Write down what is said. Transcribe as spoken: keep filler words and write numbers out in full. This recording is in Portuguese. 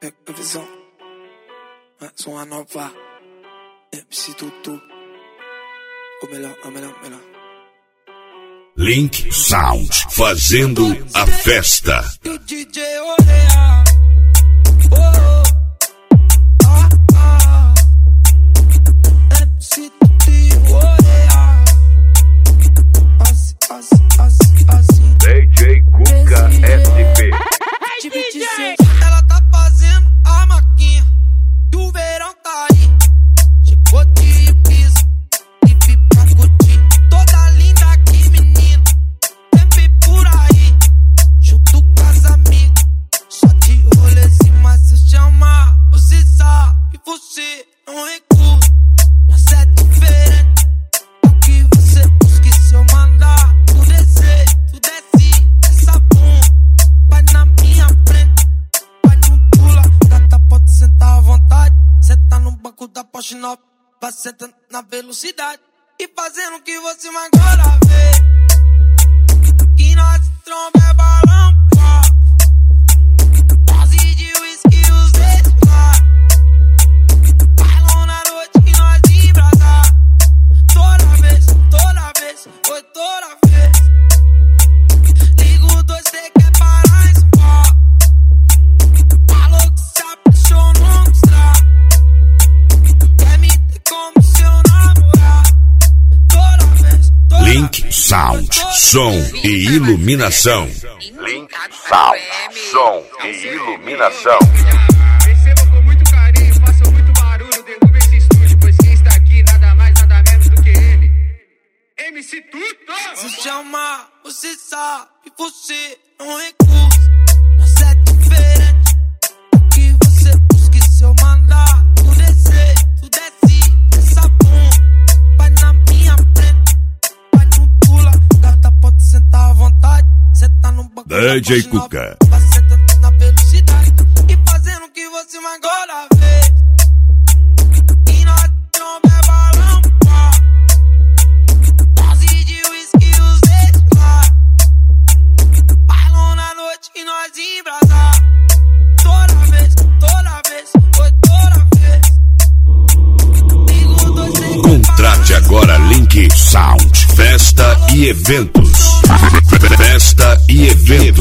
É a visão, mais uma nova M C Tutu. O melhor, o melhor, o melhor. Link Sound, fazendo a festa. E o D J Olea. Oh, ah, ah. M C Tutu Olea. Assim, assim, assim, assim. D J Cuca S P. D J. Ela tá fazendo a maquinha e o verão tá aí. Chegou de piso e vi pra curtir. Toda linda aqui, menina, sempre por aí. Junto com as amigas, só de rolezinho. Mas se chamar, você sabe, você não recusa. Mas é diferente do que você busca. E se eu mandar tu descer, tu desce essa bunda. Vai na minha frente, vai no pula. Gata, pode sentar à vontade. Senta no banco da Porsche nove, vai sentando na velocidade e fazendo o que você mais gosta ver. Que nós tromba é balão, pá. Dose de whisky e os dedos lá. Bailão na noite e nós embrasar. Toda vez, toda vez, foi toda vez. Ligo dois, cê quer parar em spa. Falou que se apaixonou, mostrar. Quer me ter como seu namorado. Toda vez, toda Link vez, Sound, som e iluminação. Link Sound, som e iluminação. Recebam com muito carinho, façam muito barulho, derrube esse estúdio, pois quem está aqui nada mais, nada menos do que ele, M C Tutu. Se chamar, você sabe, você não recusa. Mas é diferente do que você busca. E se eu mandar tu descer, tu desce essa bunda. Vai na minha frente, vai no pula. Gata, pode sentar à vontade. Senta no banco D J da Porsche nove, Cuca. vai sentando na velocidade e fazendo o que você mais gosta ver. E nós tromba é balão, pá. Dose de whisky e os dedos lá. Bailão na noite e nós embrasar. Toda vez, toda vez, foi toda vez. Ligo dois, três, Contrate agora Link Sound, festa e eventos. Festa e eventos.